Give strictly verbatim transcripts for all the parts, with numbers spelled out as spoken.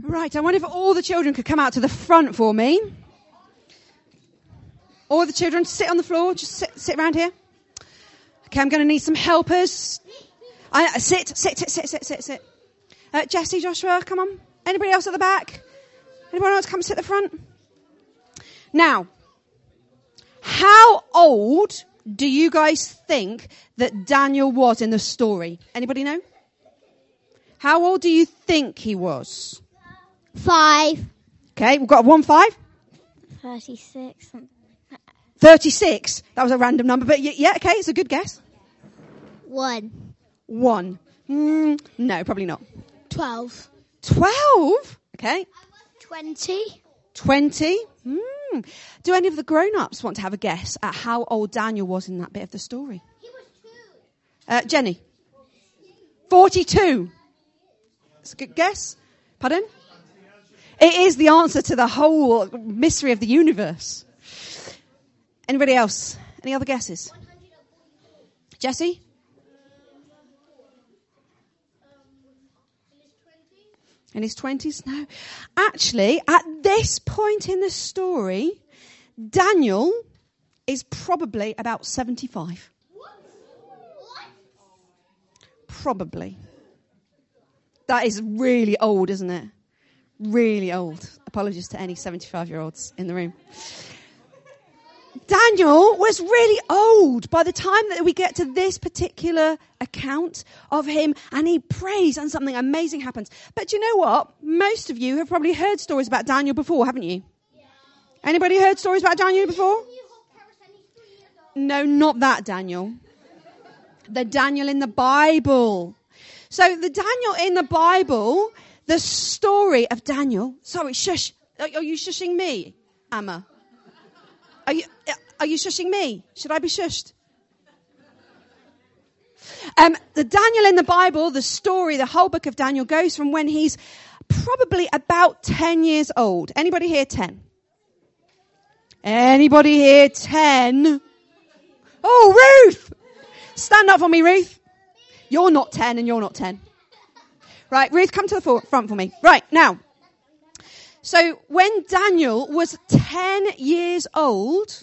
Right, I wonder if all the children could come out to the front for me. All the children, sit on the floor, just sit, sit around here. Okay, I'm going to need some helpers. I, sit, sit, sit, sit, sit, sit, sit. Uh, Jesse, Joshua, come on. Anybody else at the back? Anyone else come sit at the front? Now, how old do you guys think that Daniel was in the story? Anybody know? How old do you think he was? Five. Okay, we've got a one five. Thirty-six. Thirty-six. That was a random number, but y- yeah, okay, it's a good guess. One. One. Mm, no, probably not. Twelve. Twelve. Okay. Twenty. Twenty. Mm. Do any of the grown-ups want to have a guess at how old Daniel was in that bit of the story? He was two. Uh, Jenny. Forty-two. That's a good guess. Pardon? It is the answer to the whole mystery of the universe. Anybody else? Any other guesses? Jesse? In his twenties? No. Actually, at this point in the story, Daniel is probably about seventy-five. Probably. That is really old, isn't it? Really old. Apologies to any seventy-five-year-olds in the room. Daniel was really old by the time that we get to this particular account of him, and he prays and something amazing happens. But you know what? Most of you have probably heard stories about Daniel before, haven't you? Yeah. Anybody heard stories about Daniel before? No, not that Daniel. The Daniel in the Bible. So the Daniel in the Bible, the story of Daniel. Sorry, shush. Are you shushing me, Amma? Are you, are you shushing me? Should I be shushed? Um, the Daniel in the Bible, the story, the whole book of Daniel goes from when he's probably about ten years old. Anybody here ten? Anybody here ten? Oh, Ruth! Stand up for me, Ruth. You're not ten and you're not ten. Right, Ruth, come to the for- front for me. Right, now. So when Daniel was ten years old,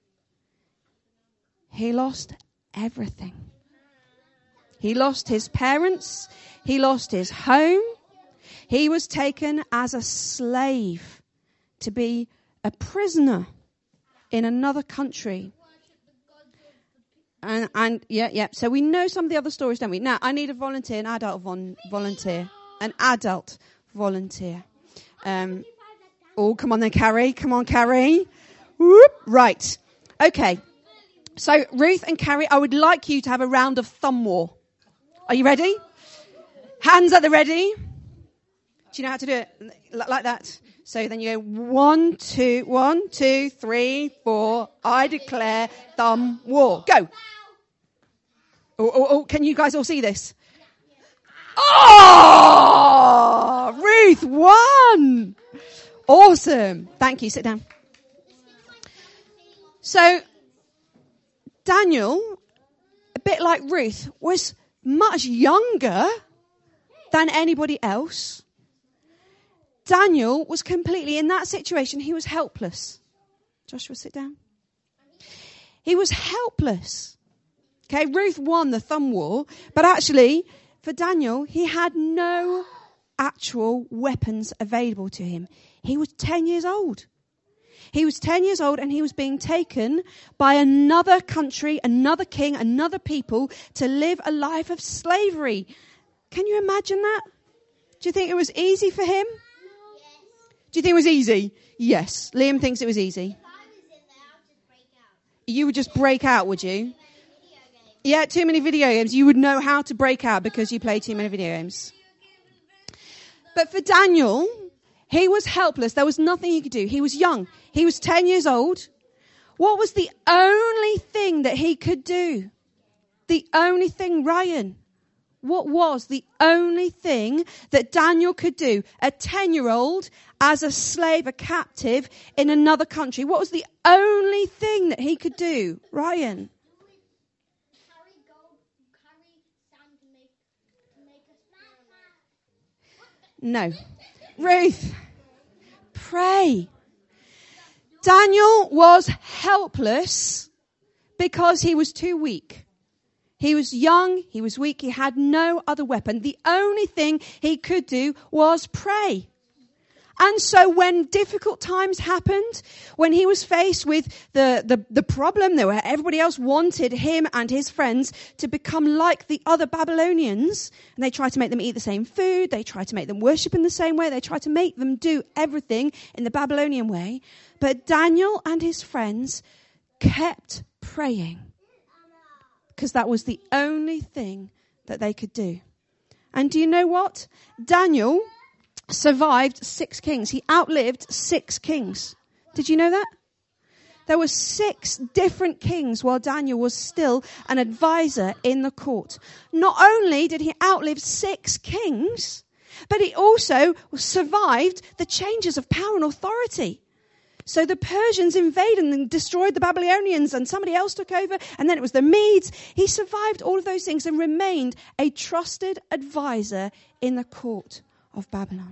he lost everything. He lost his parents. He lost his home. He was taken as a slave to be a prisoner in another country. And, and yeah, yeah. So we know some of the other stories, don't we? Now, I need a volunteer, an adult von- volunteer, an adult volunteer. Um, oh, come on then, Carrie. Come on, Carrie. Whoop. Right. Okay. So, Ruth and Carrie, I would like you to have a round of thumb war. Are you ready? Hands at the ready. Do you know how to do it? Like that. So then you go one, two, one, two, three, four. I declare thumb war. Go. Oh, oh, oh, can you guys all see this? Oh, Ruth won. Awesome. Thank you. Sit down. So, Daniel, a bit like Ruth, was much younger than anybody else. Daniel was completely, in that situation, he was helpless. Joshua, sit down. He was helpless. Okay, Ruth won the thumb war, but actually, for Daniel, he had no actual weapons available to him. He was ten years old. He was ten years old and he was being taken by another country, another king, another people to live a life of slavery. Can you imagine that? Do you think it was easy for him? Do you think it was easy? Yes. Liam thinks it was easy. You would just break out, would you? Yeah, too many video games. You would know how to break out because you play too many video games. But for Daniel, he was helpless. There was nothing he could do. He was young. He was ten years old. What was the only thing that he could do? The only thing, Ryan. What was the only thing that Daniel could do? A ten-year-old as a slave, a captive in another country. What was the only thing that he could do? Ryan. No. Ruth, pray. Daniel was helpless because he was too weak. He was young, he was weak, he had no other weapon. The only thing he could do was pray. And so when difficult times happened, when he was faced with the, the, the problem that where everybody else wanted him and his friends to become like the other Babylonians, and they tried to make them eat the same food, they tried to make them worship in the same way, they tried to make them do everything in the Babylonian way. But Daniel and his friends kept praying because that was the only thing that they could do. And do you know what? Daniel survived six kings. He outlived six kings. Did you know that? There were six different kings while Daniel was still an advisor in the court. Not only did he outlive six kings, but he also survived the changes of power and authority. So the Persians invaded and destroyed the Babylonians, and somebody else took over, and then it was the Medes. He survived all of those things and remained a trusted advisor in the court of Babylon.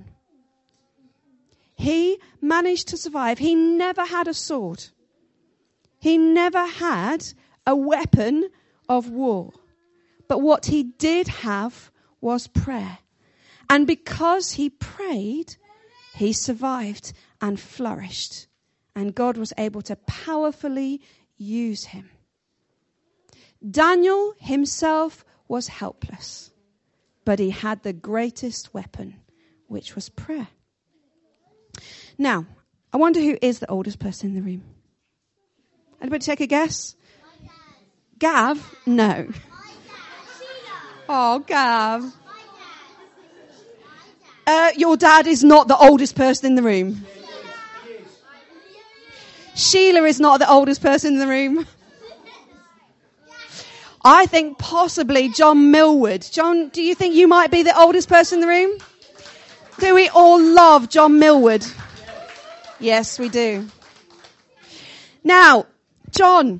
He managed to survive. He never had a sword. He never had a weapon of war. But what he did have was prayer. And because he prayed, he survived and flourished. And God was able to powerfully use him. Daniel himself was helpless, but he had the greatest weapon, which was prayer. Now, I wonder who is the oldest person in the room. Anybody take a guess? Gav? No. Oh, Gav. Uh, your dad is not the oldest person in the room. Sheila is not the oldest person in the room. I think possibly John Millward. John, do you think you might be the oldest person in the room? Do we all love John Millward? Yes, we do. Now, John,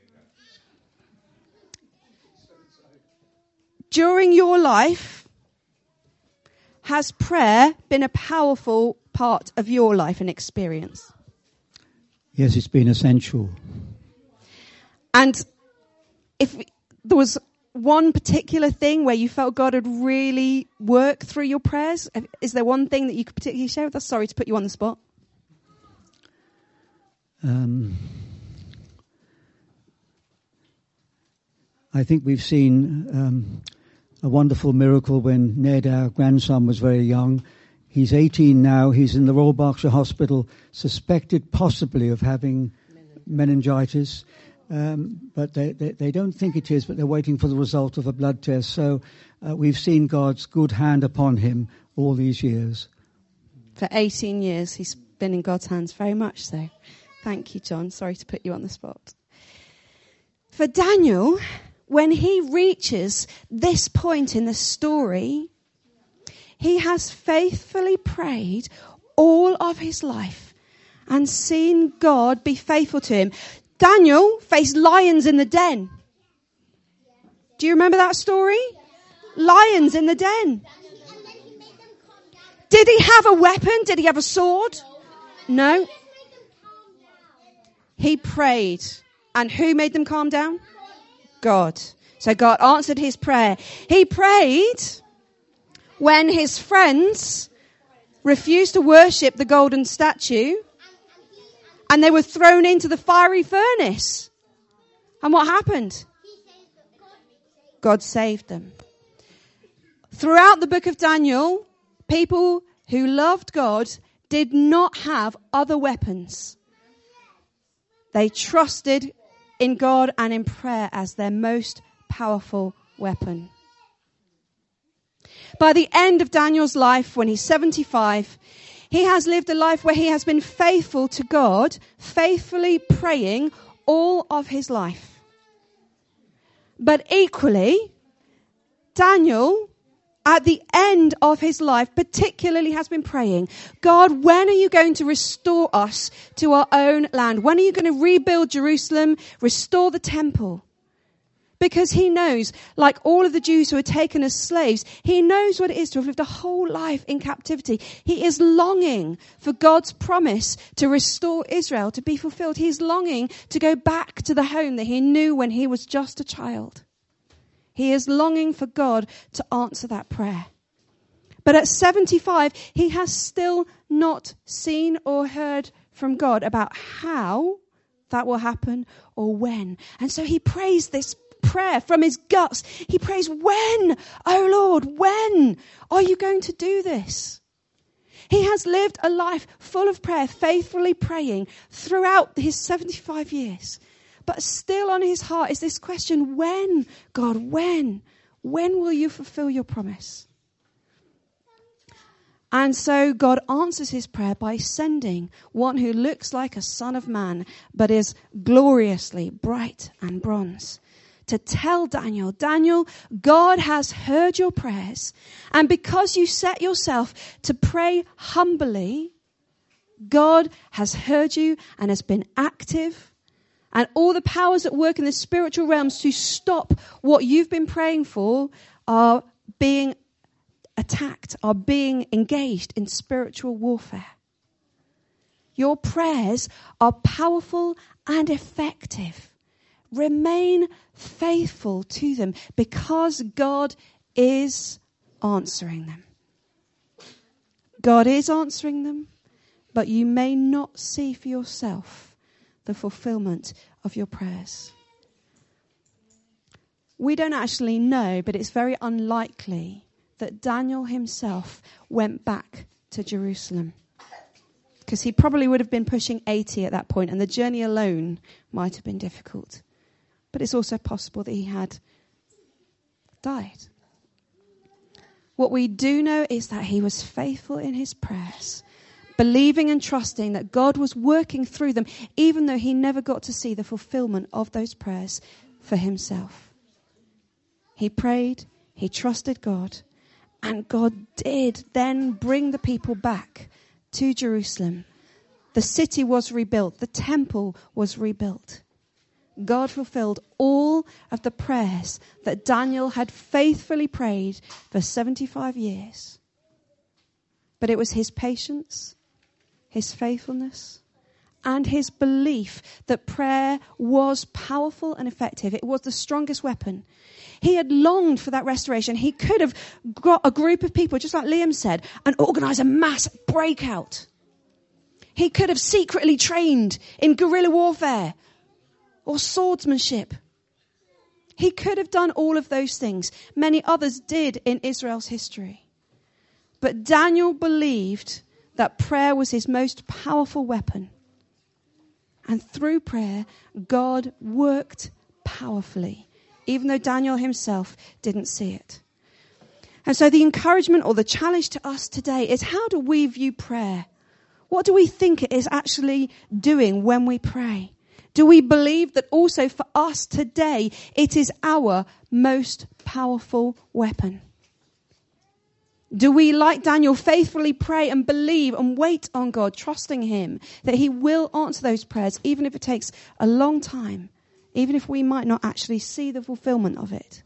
during your life, has prayer been a powerful part of your life and experience? Yes, it's been essential. And if there was one particular thing where you felt God had really worked through your prayers, is there one thing that you could particularly share with us? Sorry to put you on the spot. Um, I think we've seen um, a wonderful miracle when Ned, our grandson, was very young. He's eighteen now. He's in the Royal Berkshire Hospital, suspected possibly of having meningitis. Um, but they, they, they don't think it is, but they're waiting for the result of a blood test. So uh, we've seen God's good hand upon him all these years. For eighteen years, he's been in God's hands, very much so. Thank you, John. Sorry to put you on the spot. For Daniel, when he reaches this point in the story, he has faithfully prayed all of his life and seen God be faithful to him. Daniel faced lions in the den. Do you remember that story? Lions in the den. Did he have a weapon? Did he have a sword? No. He prayed. And who made them calm down? God. So God answered his prayer. He prayed when his friends refused to worship the golden statue and they were thrown into the fiery furnace. And what happened? God saved them. Throughout the book of Daniel, people who loved God did not have other weapons. They trusted in God and in prayer as their most powerful weapon. By the end of Daniel's life, when he's seventy-five, he has lived a life where he has been faithful to God, faithfully praying all of his life. But equally, Daniel, at the end of his life, particularly has been praying, God, when are you going to restore us to our own land? When are you going to rebuild Jerusalem, restore the temple? Because he knows, like all of the Jews who were taken as slaves, he knows what it is to have lived a whole life in captivity. He is longing for God's promise to restore Israel, to be fulfilled. He's longing to go back to the home that he knew when he was just a child. He is longing for God to answer that prayer. But at seventy-five, he has still not seen or heard from God about how that will happen or when. And so he prays this prayer from his guts. He prays, when, oh Lord, when are you going to do this? He has lived a life full of prayer, faithfully praying throughout his seventy-five years. But still on his heart is this question, when, God, when? When will you fulfill your promise? And so God answers his prayer by sending one who looks like a son of man, but is gloriously bright and bronze, to tell Daniel, Daniel, God has heard your prayers, and because you set yourself to pray humbly, God has heard you and has been active, and all the powers at work in the spiritual realms to stop what you've been praying for are being attacked, are being engaged in spiritual warfare. Your prayers are powerful and effective. Remain faithful to them because God is answering them. God is answering them, but you may not see for yourself the fulfillment of your prayers. We don't actually know, but it's very unlikely that Daniel himself went back to Jerusalem, because he probably would have been pushing eighty at that point, and the journey alone might have been difficult. But it's also possible that he had died. What we do know is that he was faithful in his prayers, believing and trusting that God was working through them, even though he never got to see the fulfillment of those prayers for himself. He prayed, he trusted God, and God did then bring the people back to Jerusalem. The city was rebuilt. The temple was rebuilt. God fulfilled all of the prayers that Daniel had faithfully prayed for seventy-five years. But it was his patience, his faithfulness, and his belief that prayer was powerful and effective. It was the strongest weapon. He had longed for that restoration. He could have got a group of people, just like Liam said, and organised a mass breakout. He could have secretly trained in guerrilla warfare or swordsmanship. He could have done all of those things. Many others did in Israel's history. But Daniel believed that prayer was his most powerful weapon. And through prayer, God worked powerfully, even though Daniel himself didn't see it. And so the encouragement or the challenge to us today is, how do we view prayer? What do we think it is actually doing when we pray? Do we believe that also for us today, it is our most powerful weapon? Do we, like Daniel, faithfully pray and believe and wait on God, trusting him that he will answer those prayers, even if it takes a long time, even if we might not actually see the fulfillment of it?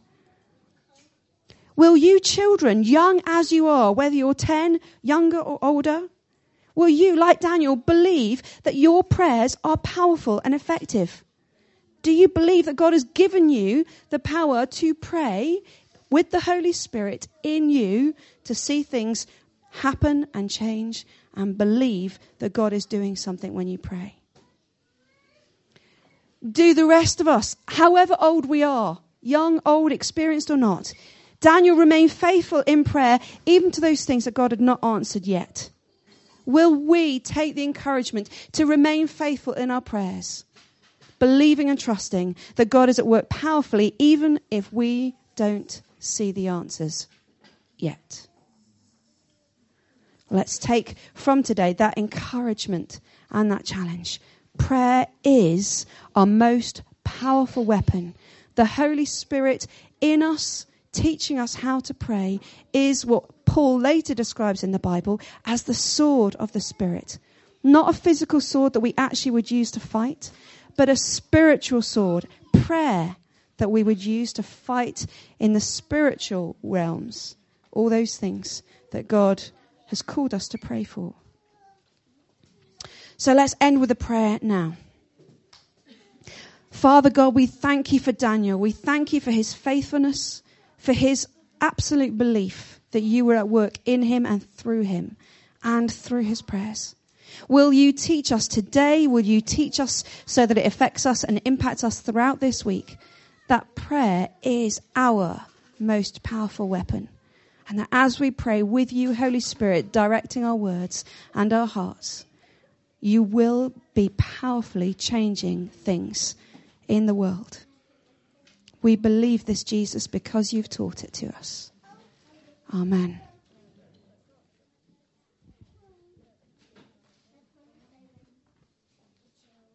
Will you children, young as you are, whether you're ten, younger or older, will you, like Daniel, believe that your prayers are powerful and effective? Do you believe that God has given you the power to pray with the Holy Spirit in you to see things happen and change, and believe that God is doing something when you pray? Do the rest of us, however old we are, young, old, experienced or not, Daniel remained faithful in prayer even to those things that God had not answered yet? Will we take the encouragement to remain faithful in our prayers, believing and trusting that God is at work powerfully even if we don't see the answers yet? Let's take from today that encouragement and that challenge. Prayer is our most powerful weapon. The Holy Spirit in us, teaching us how to pray, is what Paul later describes in the Bible as the sword of the Spirit. Not a physical sword that we actually would use to fight, but a spiritual sword, prayer, that we would use to fight in the spiritual realms, all those things that God has called us to pray for. So let's end with a prayer now. Father God, we thank you for Daniel. We thank you for his faithfulness, for his absolute belief that you were at work in him and through him and through his prayers. Will you teach us today? Will you teach us so that it affects us and impacts us throughout this week? That prayer is our most powerful weapon. And that as we pray with you, Holy Spirit, directing our words and our hearts, you will be powerfully changing things in the world. We believe this, Jesus, because you've taught it to us. Amen.